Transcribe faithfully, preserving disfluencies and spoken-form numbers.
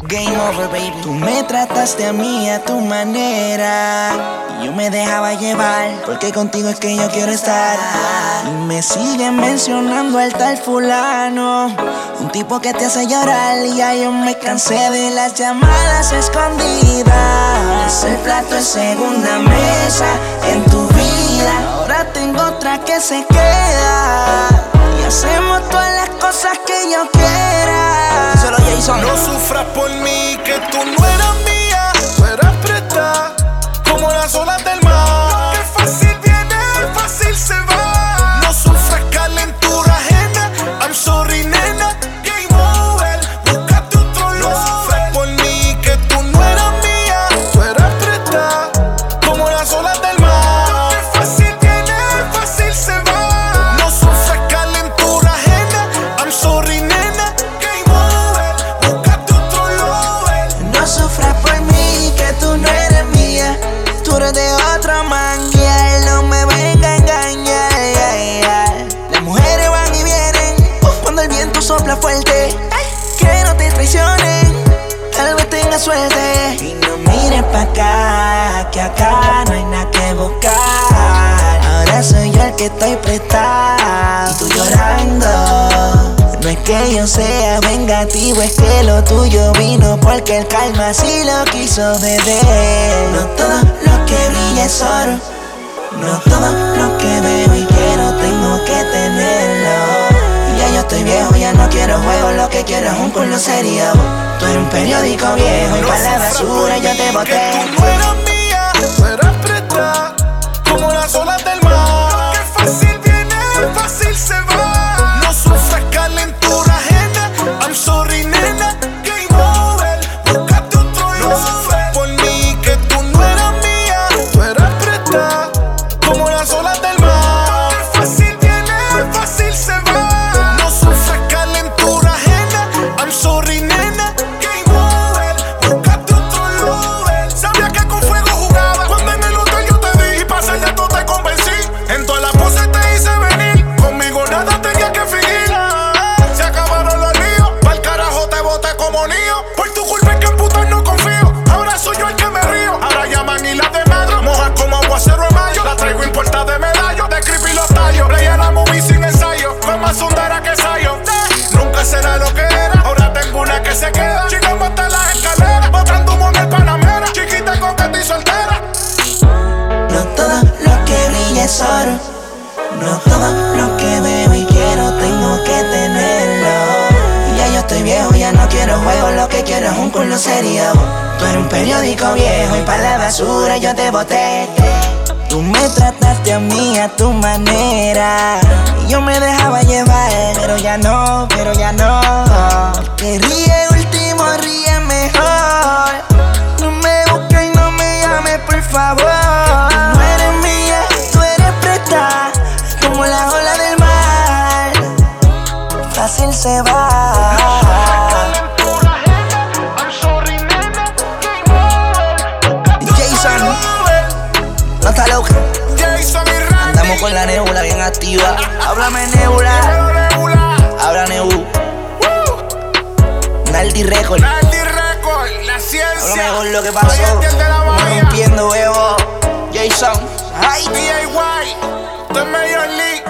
Game over, baby. Tú me trataste a mí a tu manera y yo me dejaba llevar, porque contigo es que yo quiero estar. Y me siguen mencionando al tal fulano, un tipo que te hace llorar. Y ya yo me cansé de las llamadas escondidas. Es el plato de segunda mesa en tu vida. Ahora tengo otra que se queda y hacemos todas las cosas que yo quiera. Solo Jason. No sufras por mí, que tú no eras mía, tú eras prestada como las olas del mar. Que fácil viene, fácil se va. No sufras calentura ajena, I'm sorry nena, game over, búscate otro lover. No sufras por mí, que tú no eras mía, tú eras prestada como las olas del mar. Que fácil viene, fácil se va. No sufras calentura ajena, I'm sorry nena, game over, búscate otro lover. No sufras por mí, que tú no eres mía, tú eres de otro manguear. No me venga a engañar, yeah, yeah. Las mujeres van y vienen cuando el viento sopla fuerte. Que no te traicionen, tal vez tengas suerte. Y no mires pa' acá, que acá no hay nada que buscar. Ahora soy yo el que estoy prestado y tú llorando. No es que yo sea vengativo, es que lo tuyo vino porque el karma sí lo quiso, bebé. No todo lo que brilla es oro, no todo lo que veo y quiero tengo que tenerlo. Y ya yo estoy viejo, ya no quiero juegos, lo que quiero es un culo serio. Tú eres un periódico viejo y No para la sufras basura por yo mí, te boté. que tú no eras mía, tú eras prestada como las olas del mar. Que fácil viene, fácil se va. No sufras calentura ajena, I'm sorry nena, game over, búscate otro lover. No sufras por mí, que tú no eras mía, tú eras prestada como las olas del mar. Que fácil viene, fácil se va. No sufras calentura ajena, I'm sorry nena, game over, búscate otro lover. Sabía que con fuego jugaba cuando en el hotel yo te di y pa' hacer de todo te convencí. En todas las poses te hice venir, conmigo nada tenía que fingir. Se acabaron los líos, pa'l carajo te boté como niño. Por tu culpa es que en putas no confío, ahora soy yo el que me río. Ahora llaman y la demanda, mojas como aguacero en mayo. La traigo importada de medallo, de creepy los tallos. Play a la movie sin ensayo, fue más hundera que sayo. Nunca será lo que era, ahora tengo una que se queda. Chica, monta las escaleras, botando humo en el Panamera. Chiquita, coqueta y soltera. No todo lo que brilla es oro, no todo lo que veo y quiero tengo que tenerlo. Y ya yo estoy viejo, ya no quiero juegos, lo que quiero es un culo serio. Tú eres un periódico viejo y para la basura yo te boté. Tú me trataste a mí a tu manera y yo me dejaba llevar, pero ya no, pero ya no. Que ríe último, ríe mejor. No me busques y no me llames, por favor. Tú no eres mía, tú eres prestada como la ola del mar. Fácil se va. Jason, no está loca. Jason y Randy. Andamos con la nebula bien activa. Háblame nebula, habla nebu. Naldi Record. Naldi Record, la ciencia. Háblame con lo que pasó. Oye, entiende la Estamos bahía. rompiendo, bebo. Jason, ay. D I Y, The Major League.